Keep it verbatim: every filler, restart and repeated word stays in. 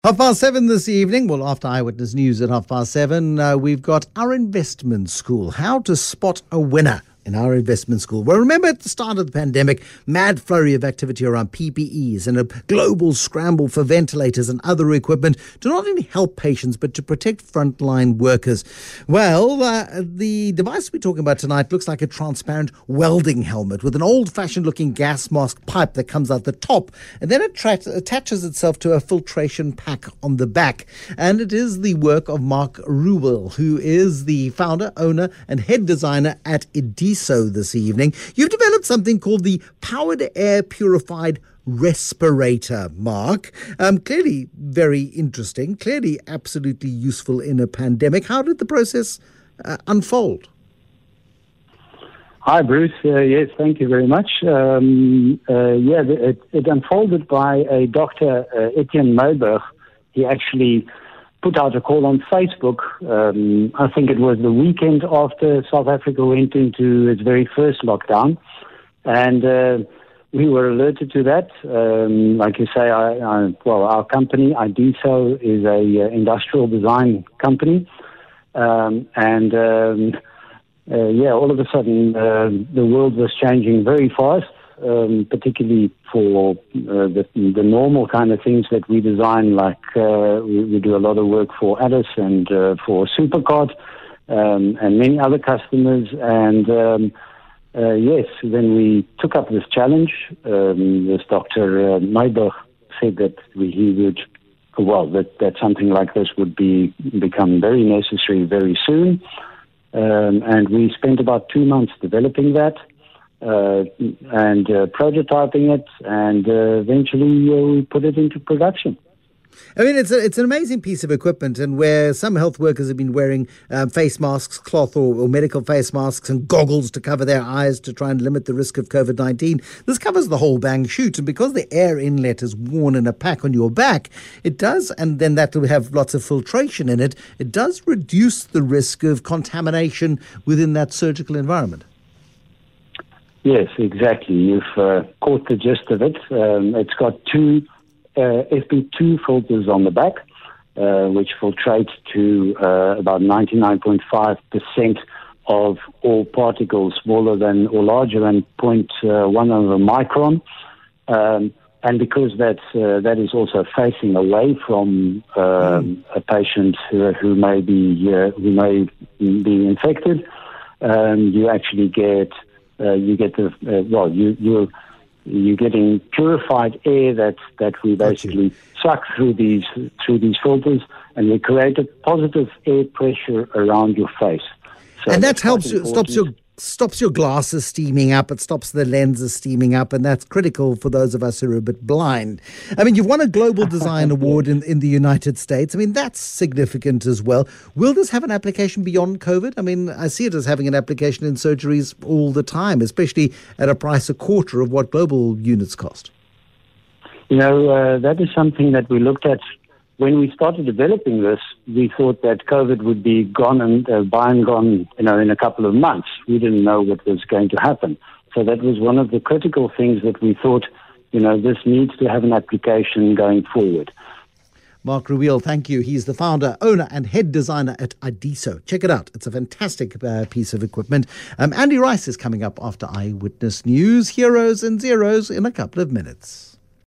Half past seven this evening. Well, after Eyewitness News at half past seven, uh, we've got our investment school. How to spot a winner in our investment school. Well, remember at the start of the pandemic, mad flurry of activity around P P Es and a global scramble for ventilators and other equipment to not only help patients, but to protect frontline workers. Well, uh, the device we're talking about tonight looks like a transparent welding helmet with an old-fashioned looking gas mask pipe that comes out the top, and then it tra- attaches itself to a filtration pack on the back. And it is the work of Mark Ruwel, who is the founder, owner, and head designer at Idiso this evening. You've developed something called the Powered Air Purified Respirator, Mark. Um, clearly very interesting, clearly absolutely useful in a pandemic. How did the process uh, unfold? Hi, Bruce. Uh, yes, thank you very much. Um, uh, yeah, it, it unfolded by a Doctor uh, Etienne Meyburg. He actually put out a call on Facebook. Um, I think it was the weekend after South Africa went into its very first lockdown. And uh, we were alerted to that. Um, like you say, I, I, well, our company, Idiso, is a uh, industrial design company. Um, and um, uh, yeah, all of a sudden, uh, the world was changing very fast. Um, particularly for uh, the, the normal kind of things that we design, like uh, we, we do a lot of work for Addis and uh, for Supercard um, and many other customers. And um, uh, yes, then we took up this challenge. Um, this Doctor Uh, Meyburg said that we, he would, well, that, that something like this would be become very necessary very soon. Um, and we spent about two months developing that. Uh, and uh, prototyping it, and uh, eventually uh, we put it into production. I mean, it's a, it's an amazing piece of equipment, and where some health workers have been wearing um, face masks, cloth or, or medical face masks and goggles to cover their eyes to try and limit the risk of COVID nineteen, this covers the whole bang shoot. And because the air inlet is worn in a pack on your back, it does, and then that will have lots of filtration in it, it does reduce the risk of contamination within that surgical environment. Yes, exactly. You've uh, caught the gist of it. Um, it's got two uh, F P two filters on the back, uh, which filtrate to uh, about ninety-nine point five percent of all particles smaller than or larger than zero point one of a micron. Um, and because that's, uh, that is also facing away from um, mm. a patient who, who may be uh, who may be infected, um, you actually get Uh, you get the uh, well, you you you're getting purified air that that we basically suck through these through these filters, and we create a positive air pressure around your face. So and that helps you, stops your stops your glasses steaming up. It stops the lenses steaming up, and that's critical for those of us who are a bit blind. I mean, you've won a Global Design Award in, in the United States. I mean, that's significant as well. Will this have an application beyond COVID? I mean, I see it as having an application in surgeries all the time, especially at a price a quarter of what global units cost. You know, uh, that is something that we looked at. When we started developing this, we thought that COVID would be gone and uh, by and gone, you know, in a couple of months. We didn't know what was going to happen. So that was one of the critical things that we thought, you know, this needs to have an application going forward. Mark Ruwel, thank you. He's the founder, owner and head designer at Idiso. Check it out. It's a fantastic uh, piece of equipment. Um, Andy Rice is coming up after Eyewitness News. Heroes and Zeros in a couple of minutes.